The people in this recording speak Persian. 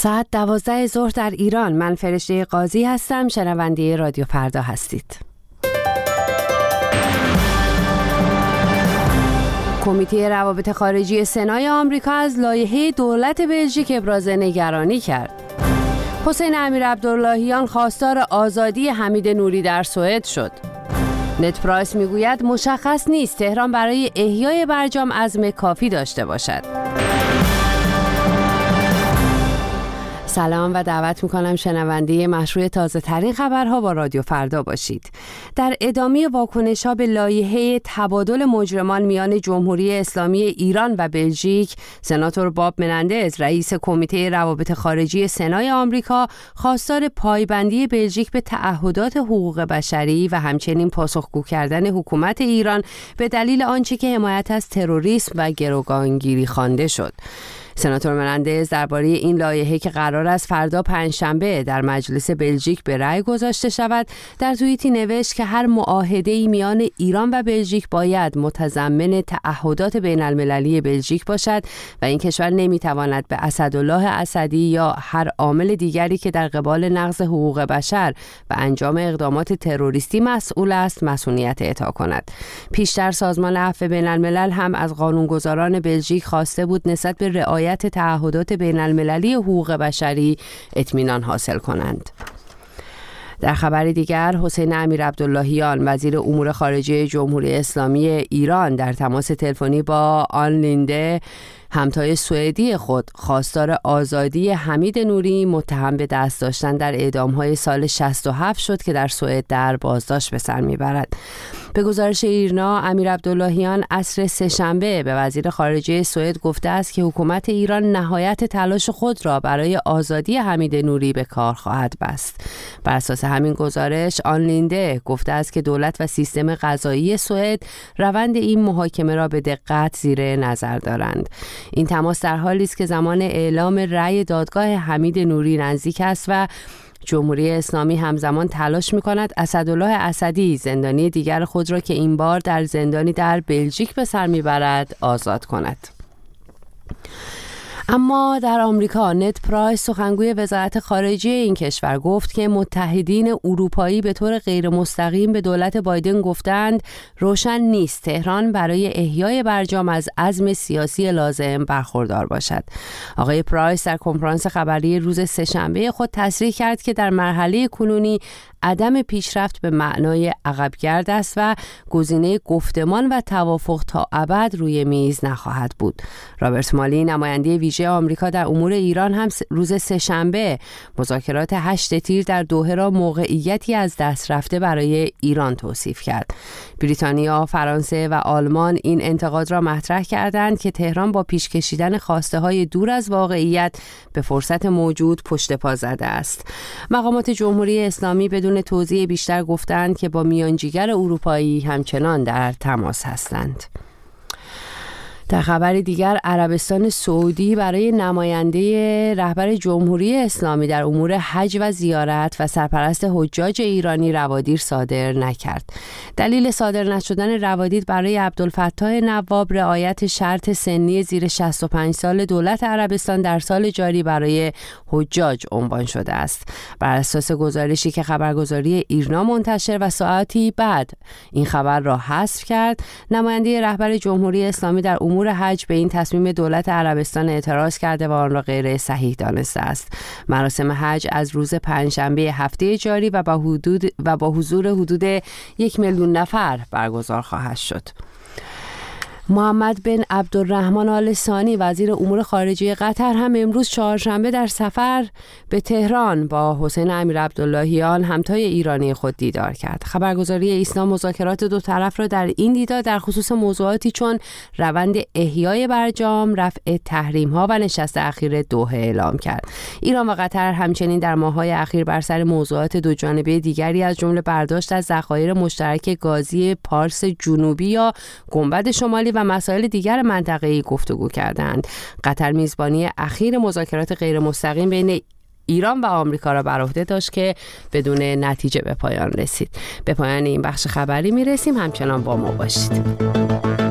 ساعت 12 ظهر در ایران. من فرشته قاضی هستم. شنونده رادیو فردا هستید. کمیته روابط خارجی سنای آمریکا از لایحه دولت بلژیک ابراز نگرانی کرد. حسین امیرعبداللهیان خواستار آزادی حمید نوری در سوئد شد. نت پرایس میگوید مشخص نیست تهران برای احیای برجام عزم کافی داشته باشد. سلام و دعوت میکنم شنونده مشروع تازه ترین خبرها با رادیو فردا باشید. در ادامه واکنش‌ها به لایحه تبادل مجرمان میان جمهوری اسلامی ایران و بلژیک، سناتور باب منندز رئیس کمیته روابط خارجی سنای آمریکا خواستار پایبندی بلژیک به تعهدات حقوق بشری و همچنین پاسخگو کردن حکومت ایران به دلیل آنچه که حمایت از تروریسم و گروگانگیری خوانده شد. سناتور منندز درباره این لایحه که قرار است فردا پنجشنبه در مجلس بلژیک به رأی گذاشته شود، در توییتی نوشت که هر معاهده‌ای میان ایران و بلژیک باید متضمن تعهدات بین المللی بلژیک باشد و این کشور نمیتواند به اسدالله اسدی یا هر عامل دیگری که در قبال نقض حقوق بشر و انجام اقدامات تروریستی مسئول است مسئولیت اعطا کند. پیشتر سازمان عفو بین الملل هم از قانونگذاران بلژیک خواسته بود نسبت به رعایت تعهدات بین المللی حقوق بشری اطمینان حاصل کنند. در خبر دیگر، حسین امیرعبداللهیان وزیر امور خارجه جمهوری اسلامی ایران در تماس تلفنی با آن لینده همتای سوئدی خود خواستار آزادی حمید نوری متهم به دست داشتن در اعدام‌های سال 67 شد که در سوئد در بازداشت به سر میبرد. به گزارش ایرنا، امیرعبداللهیان عصر سه‌شنبه به وزیر خارجه سوئد گفته است که حکومت ایران نهایت تلاش خود را برای آزادی حمید نوری به کار خواهد بست. بر اساس همین گزارش، آن لینده گفته است که دولت و سیستم قضایی سوئد روند این محاکمه را به دقت زیر نظر دارند. این تماس در حالی است که زمان اعلام رأی دادگاه حمید نوری نزدیک است و جمهوری اسلامی همزمان تلاش می‌کند اسدالله اسدی زندانی دیگر خود را که این بار در زندانی در بلژیک به سر میبرد آزاد کند. اما در آمریکا، نت پرایس سخنگوی وزارت خارجه این کشور گفت که متحدین اروپایی به طور غیر مستقیم به دولت بایدن گفتند روشن نیست تهران برای احیای برجام از عزم سیاسی لازم برخوردار باشد. آقای پرایس در کنفرانس خبری روز سه‌شنبه خود تصریح کرد که در مرحله کنونی عدم پیشرفت به معنای عقبگرد است و گزینه گفتمان و توافق تا ابد روی میز نخواهد بود. رابرت مالی نماینده ویژه آمریکا در امور ایران هم روز سه‌شنبه مذاکرات 8 تیر در دوحه را موقعیتی از دست رفته برای ایران توصیف کرد. بریتانیا، فرانسه و آلمان این انتقاد را مطرح کردند که تهران با پیش کشیدن خواسته‌های دور از واقعیت به فرصت موجود پشت پا زده است. مقامات جمهوری اسلامی بدون توضیح بیشتر گفتند که با میانجیگر اروپایی همچنان در تماس هستند. در خبر دیگر، عربستان سعودی برای نماینده رهبر جمهوری اسلامی در امور حج و زیارت و سرپرست حجاج ایرانی روادید صادر نکرد. دلیل صادر نشدن روادید برای عبدالفتاح نواب رعایت شرط سنی زیر 65 سال دولت عربستان در سال جاری برای حجاج عنوان شده است. بر اساس گزارشی که خبرگزاری ایرنا منتشر و ساعتی بعد این خبر را حذف کرد، نماینده رهبر جمهوری اسلامی در امور حج به این تصمیم دولت عربستان اعتراض کرده و آن را غیر صحیح دانسته است. مراسم حج از روز پنجشنبه هفته جاری و با حضور حدود 1 میلیون نفر برگزار خواهد شد. محمد بن عبدالرحمن آل ثانی وزیر امور خارجه قطر هم امروز چهارشنبه در سفر به تهران با حسین امیرعبداللهیان همتای ایرانی خود دیدار کرد. خبرگزاری ایسنا مذاکرات دو طرف را در این دیدار در خصوص موضوعاتی چون روند احیای برجام، رفع تحریم‌ها و نشست اخیر دوحه اعلام کرد. ایران و قطر همچنین در ماه‌های اخیر بر سر موضوعات دو جانبه دیگری از جمله برداشت از ذخایر مشترک گازی پارس جنوبی یا گنبد شمالی و مسائل دیگر منطقه‌ای گفتگو کردند. قطر میزبانی اخیر مذاکرات غیر مستقیم بین ایران و آمریکا را بر عهده داشت که بدون نتیجه به پایان رسید. به پایان این بخش خبری میرسیم. همچنان با ما باشید.